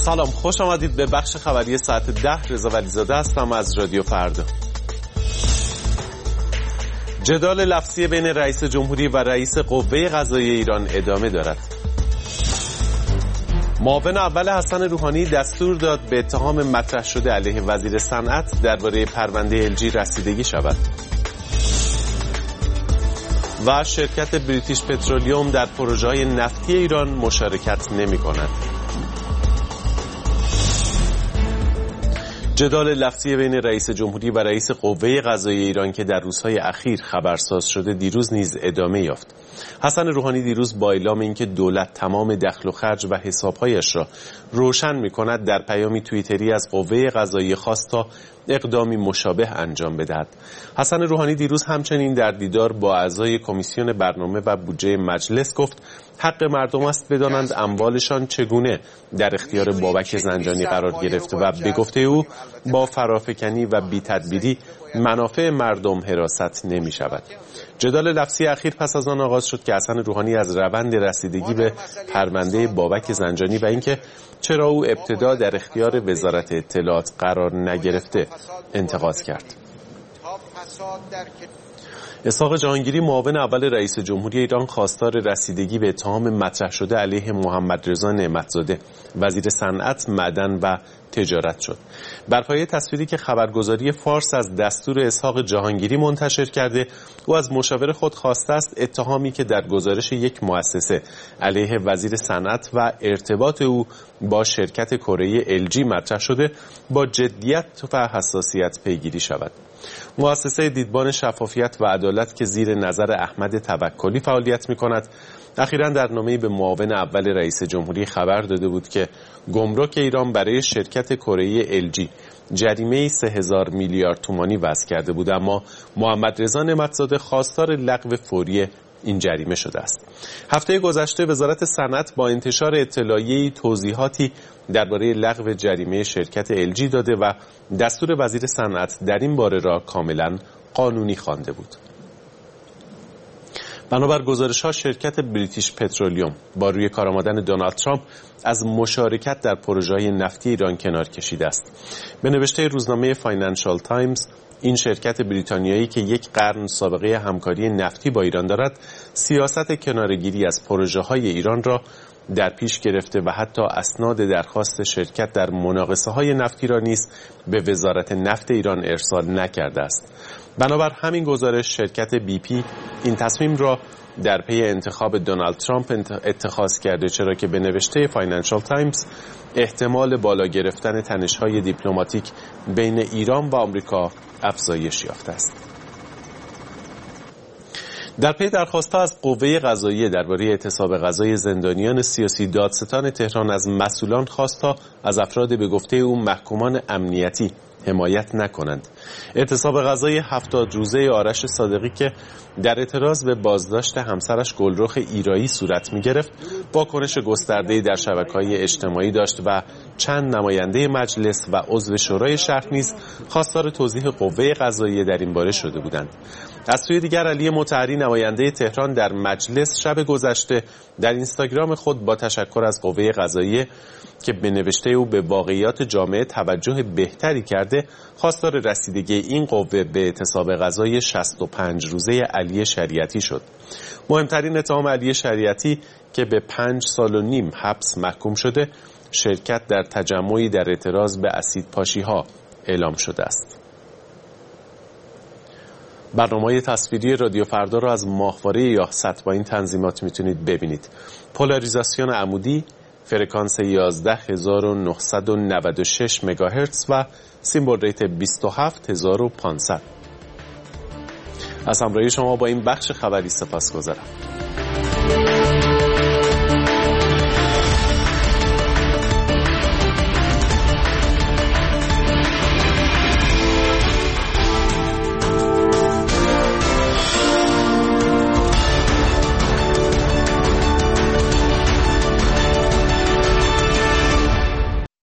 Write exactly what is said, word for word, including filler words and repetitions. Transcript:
سلام، خوش آمدید به بخش خبری ساعت ده. رضا ولیزاده هستم از رادیو فردا. جدال لفظی بین رئیس جمهوری و رئیس قوه قضاییه ایران ادامه دارد. معاون اول حسن روحانی دستور داد به اتهام مطرح شده علیه وزیر صنعت درباره پرونده الجی رسیدگی شود. و شرکت بریتیش پترولیوم در پروژه‌های نفتی ایران مشارکت نمی‌کند. جدال لفظی بین رئیس جمهوری و رئیس قوه قضاییه ایران که در روزهای اخیر خبرساز شده دیروز نیز ادامه یافت. حسن روحانی دیروز با اعلام اینکه دولت تمام دخل و خرج و حسابهایش را روشن می‌کند در پیامی توییتری از قوه قضاییه خواست تا اقدامی مشابه انجام بدهد. حسن روحانی دیروز همچنین در دیدار با اعضای کمیسیون برنامه و بودجه مجلس گفت حق مردم است بدانند اموالشان چگونه در اختیار بابک زنجانی قرار گرفته و به گفته او با فرافکنی و بی‌تدبیری منافع مردم حراست نمی شود. جدال لفظی اخیر پس از آن آغاز شد که حسن روحانی از روند رسیدگی به پرونده بابک زنجانی و اینکه چرا او ابتدا در اختیار وزارت اطلاعات قرار نگرفته انتقاد کرد. اسحاق جهانگیری معاون اول رئیس جمهوری ایران خواستار رسیدگی به اتهام مطرح شده علیه محمد رضا نعمت‌زاده وزیر صنعت، معدن و تجارت شد. بر پایه تصویری که خبرگزاری فارس از دستور اسحاق جهانگیری منتشر کرده، او از مشاور خود خواسته است اتهامی که در گزارش یک مؤسسه علیه وزیر صنعت و ارتباط او با شرکت کره الجی مطرح شده با جدیت و حساسیت پیگیری شود. مؤسسه دیدبان شفافیت و عدالت که زیر نظر احمد توکلی فعالیت می‌کند، اخیراً در نامه‌ای به معاون اول رئیس جمهوری خبر داده بود که گمرک ایران برای شرکت کره الجی جریمه سه هزار میلیارد تومانی وضع کرده بود، اما محمد رضا نعمت‌زاده خواستار لغو فوری این جریمه شده است. هفته گذشته وزارت صنعت با انتشار اطلاعیه‌ای توضیحاتی درباره لغو جریمه شرکت الجی داده و دستور وزیر صنعت در این باره را کاملا قانونی خوانده بود. بنابر گزارش‌ها شرکت بریتیش پترولیوم با روی کار آمدن دونالد ترامپ از مشارکت در پروژه‌های نفتی ایران کنار کشیده است. به نوشته روزنامه فاینانشال تایمز، این شرکت بریتانیایی که یک قرن سابقه همکاری نفتی با ایران دارد، سیاست کنارگیری از پروژه‌های ایران را در پیش گرفته و حتی اسناد درخواست شرکت در مناقصه‌های نفتی را نیز به وزارت نفت ایران ارسال نکرده است. بنابر همین گزارش شرکت بی پی این تصمیم را در پی انتخاب دونالد ترامپ اتخاذ کرده، چرا که به نوشته فاینانشال تایمز احتمال بالا گرفتن تنش‌های دیپلماتیک بین ایران و آمریکا افزایش یافته است. در پی درخواست‌ها از قوه قضاییه درباره اعتصاب غذای زندانیان سیاسی، دادستان تهران از مسئولان خواست تا از افراد به گفته او محکومان امنیتی حمایت نکنند. اعتصاب غذای هفتاد روزه آرش صادقی که در اعتراض به بازداشت همسرش گلرخ ایرایی صورت می‌گرفت، واکنش گسترده‌ای در شبکه‌های اجتماعی داشت و چند نماینده مجلس و عضو شورای شهر نیز خواستار توضیح قوه قضاییه در این باره شده بودند. از سوی دیگر علی مطهری نماینده تهران در مجلس شب گذشته در اینستاگرام خود با تشکر از قوه قضاییه که به نوشته او به واقعیات جامعه توجه بهتری کرده، خواستار رسیدگی این قوه به اعتصاب غذای شصت و پنج روزه علی شریعتی شد. مهمترین اتهام علی شریعتی که به پنج سال و نیم حبس محکوم شده، شرکت در تجمعی در اعتراض به اسیدپاشی ها اعلام شده است. برنامه‌های تصویری رادیو فردا را از ماهواره یاهصد با این تنظیمات میتونید ببینید: پولاریزاسیون عمودی، فرکانس یازده هزار و نهصد و نود و شش مگاهرتز و سیمبل ریت بیست و هفت هزار و پانصد. از همراهی شما با این بخش خبری سپاسگزارم.